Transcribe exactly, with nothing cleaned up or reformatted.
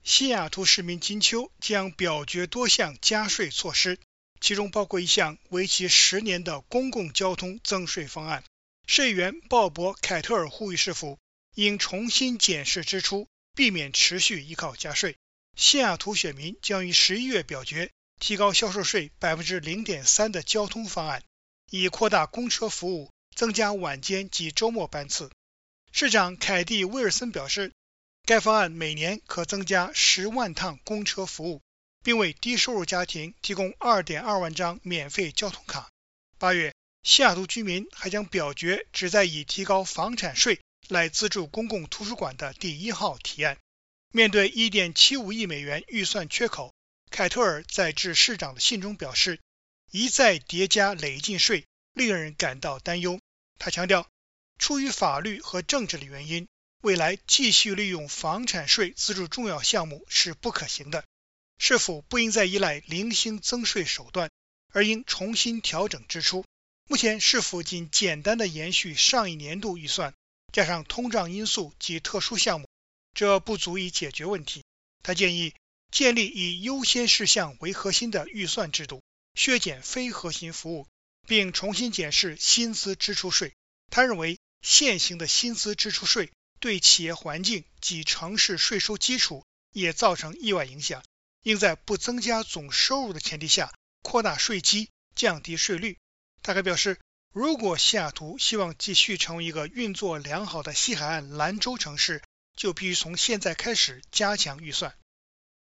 西雅图市民金秋将表决多项加税措施，其中包括一项为期十年的公共交通增税方案。市议员鲍勃·凯特尔呼吁市府应重新检视支出，避免持续依靠加税。西雅图选民将于十一月表决提高销售税 百分之零点三 的交通方案，以扩大公车服务，增加晚间及周末班次。市长凯蒂·威尔森表示，该方案每年可增加十万趟公车服务，并为低收入家庭提供 二点二万张免费交通卡。八月，西雅图居民还将表决旨在以提高房产税来资助公共图书馆的第一号提案。面对 一点七五亿美元预算缺口，凯特尔在致市长的信中表示，一再叠加累进税令人感到担忧。他强调，出于法律和政治的原因，未来继续利用房产税资助重要项目是不可行的。市府不应再依赖零星增税手段，而应重新调整支出。目前市府仅简单的延续上一年度预算，加上通胀因素及特殊项目，这不足以解决问题。他建议建立以优先事项为核心的预算制度，削减非核心服务，并重新检视薪资支出税。他认为现行的薪资支出税对企业环境及城市税收基础也造成意外影响，应在不增加总收入的前提下扩大税基，降低税率。他还表示，如果西雅图希望继续成为一个运作良好的西海岸蓝州城市，就必须从现在开始加强预算。